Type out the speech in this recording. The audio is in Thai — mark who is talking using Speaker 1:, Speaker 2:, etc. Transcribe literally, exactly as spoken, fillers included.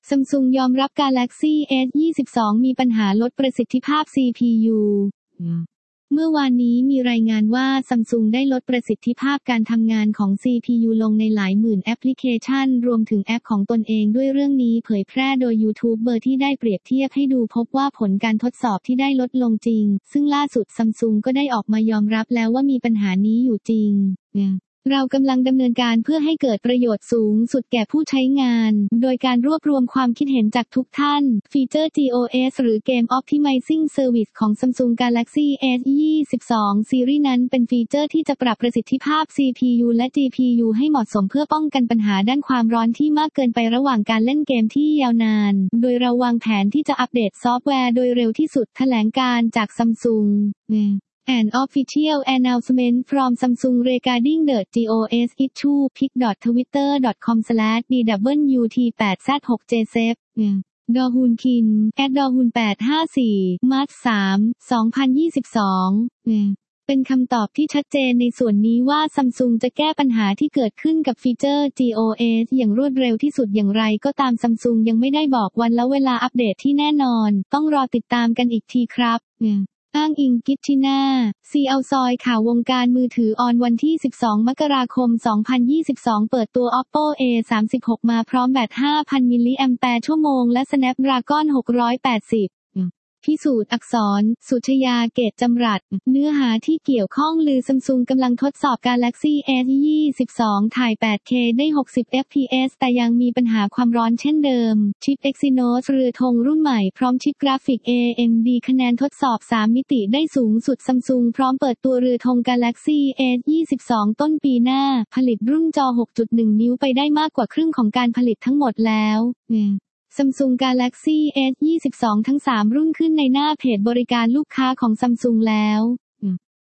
Speaker 1: Samsung ยอมรับ Galaxy เอส ยี่สิบสอง มีปัญหาลดประสิทธิภาพ ซี พี ยู เมื่อวานนี้มีรายงานว่า Samsung ได้ลดประสิทธิภาพการทำงานของ ซี พี ยู ลงในหลายหมื่นแอปพลิเคชันรวมถึงแอปของตนเองด้วยเรื่องนี้เผยแพร่โดยยูทูบเบอร์ที่ได้เปรียบเทียบให้ดูพบว่าผลการทดสอบที่ได้ลดลงจริงซึ่งล่าสุด Samsung ก็ได้ออกมายอมรับแล้วว่ามีปัญหานี้อยู่จริงเรากำลังดำเนินการเพื่อให้เกิดประโยชน์สูงสุดแก่ผู้ใช้งานโดยการรวบรวมความคิดเห็นจากทุกท่านฟีเจอร์ จี โอ เอส หรือ Game Optimizing Service ของ Samsung Galaxy เอส ยี่สิบสอง ซีรีส์นั้นเป็นฟีเจอร์ที่จะปรับประสิทธิภาพ ซี พี ยู และ จี พี ยู ให้เหมาะสมเพื่อป้องกันปัญหาด้านความร้อนที่มากเกินไประหว่างการเล่นเกมที่ยาวนานโดยเราวางแผนที่จะอัปเดตซอฟต์แวร์โดยเร็วที่สุดแถลงการจาก Samsung An official announcement from Samsung regarding the จี โอ เอส issue pic dot twitter dot com slash b w t แปด z หก j s e p ดอฮุนคิน แอท ดอฮุนแปดห้าสี่ มาร์ชสาม สองพันยี่สิบสองเป็นคำตอบที่ชัดเจนในส่วนนี้ว่า Samsung จะแก้ปัญหาที่เกิดขึ้นกับฟีเจอร์ จี โอ เอส อย่างรวดเร็วที่สุดอย่างไรก็ตาม Samsung ยังไม่ได้บอกวันและเวลาอัปเดตที่แน่นอนต้องรอติดตามกันอีกทีครับอ้างอิงกิตชิน่า ซี เอาซอยข่าววงการมือถือออนวันที่ สิบสอง มกราคม สองพันยี่สิบสอง เปิดตัว Oppo เอ สามสิบหก มาพร้อมแบต ห้าพัน มิลลิแอมแปร์ชั่วโมงและ Snapdragon หกร้อยแปดสิบพิสูจน์อักษร สุชยา เกตจำรัดเนื้อหาที่เกี่ยวข้องลือ Samsung กำลังทดสอบ Galaxy เอส ยี่สิบสอง ถ่าย แปดเค ได้ หกสิบ เอฟ พี เอส แต่ยังมีปัญหาความร้อนเช่นเดิม ชิป Exynos เรือธงรุ่นใหม่พร้อมชิปกราฟิก เอ เอ็ม ดี คะแนนทดสอบ สาม มิติได้สูงสุด Samsung พร้อมเปิดตัวเรือธง Galaxy เอส ยี่สิบสอง ต้นปีหน้า ผลิตรุ่นจอ หกจุดหนึ่ง นิ้วไปได้มากกว่าครึ่งของการผลิตทั้งหมดแล้วSamsung Galaxy เอส ยี่สิบสอง ทั้ง สาม รุ่นขึ้นในหน้าเพจบริการลูกค้าของ Samsung แล้ว